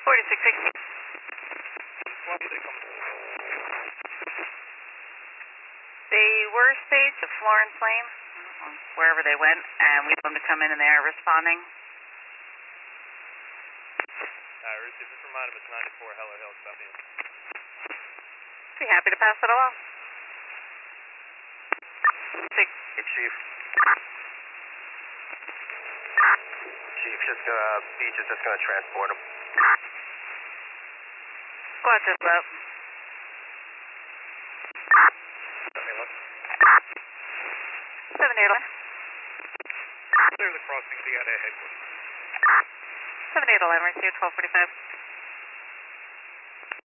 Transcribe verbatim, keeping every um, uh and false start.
forty-six sixty. They were staged to Florence Lane, wherever they went, and we told them to come in and they are responding. Uh, receive this from It's ninety-four Heller Hill, copy. Be happy to pass it along. Six. Hey, Chief. Chief, just gonna, Beach is just gonna transport him. Squad just up. Let me look. seven eight eleven. Clear the crossing, be out of headquarters. seven eight eleven, received twelve forty-five.